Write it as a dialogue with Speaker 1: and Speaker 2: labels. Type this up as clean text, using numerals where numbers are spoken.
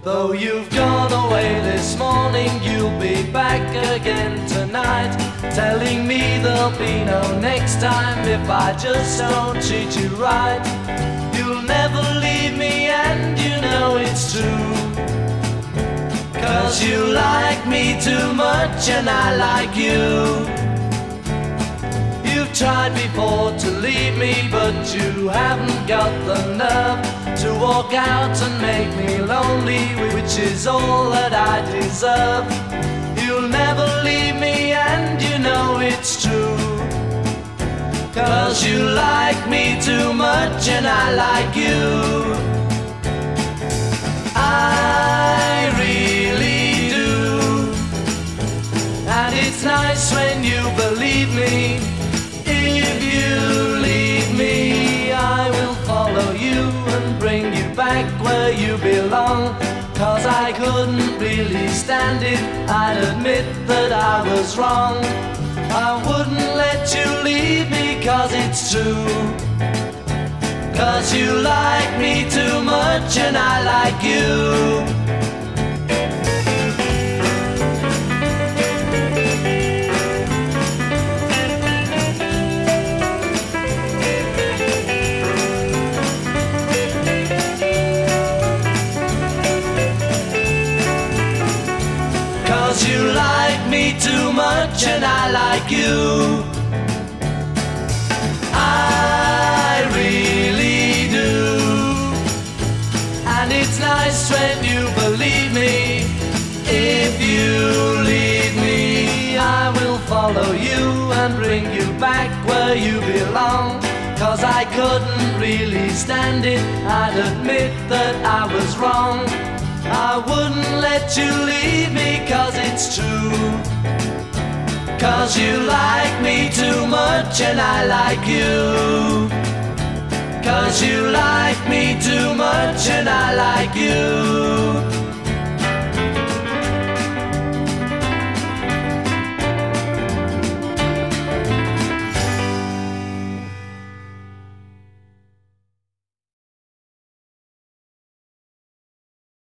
Speaker 1: Though you've gone away this morning, you'll be back again tonight, telling me there'll be no next time if I just don't treat you right. You'll never leave me and you know it's true, 'cause you like me too much and I like you. You've tried before to leave me, but you haven't got the nerve to walk out and make me lonely, which is all that I deserve. You'll never leave me and you know it's true, 'cause you like me too much and I like you. I really do, and it's nice when you believe me. If you leave me, I will follow you and bring you back where you belong, 'cause I couldn't really stand it, I'd admit that I was wrong. I wouldn't let you leave me 'cause it's true, 'cause you like me too much and I like you. 'Cause you like me too much and I like you. I really do, and it's nice when you believe me. If you leave me, I will follow you and bring you back where you belong, 'cause I couldn't really stand it, I'd admit that I was wrong. I wouldn't let you leave me 'cause it's true, 'cause you like me too much and I like you, 'cause you like me too much and I like you.